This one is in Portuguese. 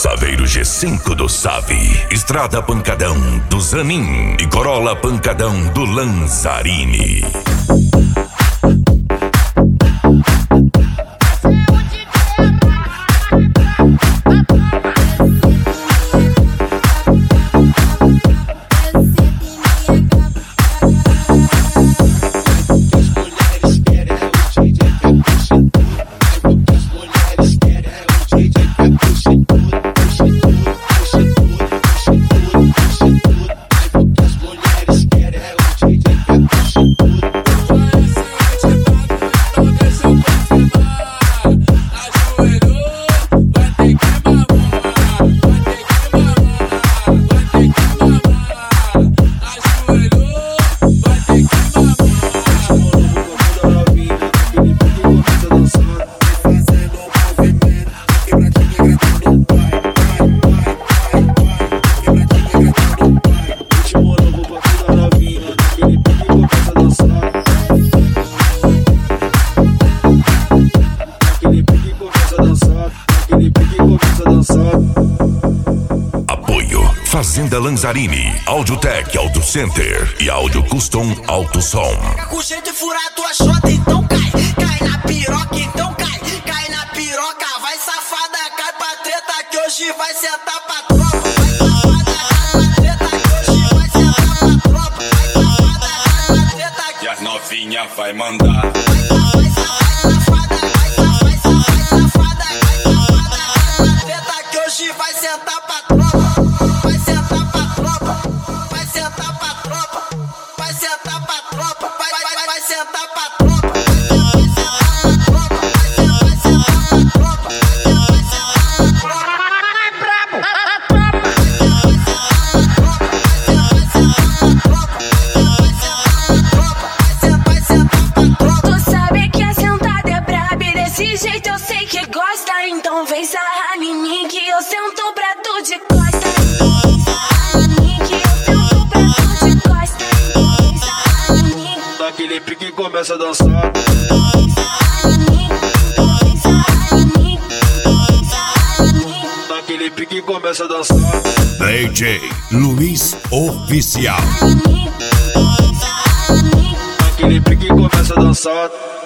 Saveiro G5 do Save, Estrada Pancadão do Zanin e Corolla Pancadão do Lanzarini. Apoio Fazenda Lanzarini, Audiotech Auto Center e Audio Custom Auto Som. Com jeito de furar tua xota, então cai. Cai na piroca, então cai. Cai na piroca, vai safada, cai pra treta que hoje vai sentar pra tropa. Vai safada, cai pra treta que hoje vai sentar pra tropa. Vai safada, cai pra treta que... E as novinha vai mandar. Vai safada, vai safada, cai pra treta que hoje vai sentar pra tropa. Vai sentar pra tropa, vai sentar pra tropa, vai sentar pra tropa, vai sentar pra tropa, vai sentar pra tropa, vai sentar pra tropa, vai sentar pra tropa, vai brabo, a tropa, vai sentar pra tropa. Tu sabe que a sentada é braba e desse jeito eu sei que gosta. Então vem sarrar em mim que eu sento pra tu de costa. Daquele pique começa a dançar. Daquele pique começa a dançar. DJ Luiz Oficial. Daquele pique começa a dançar.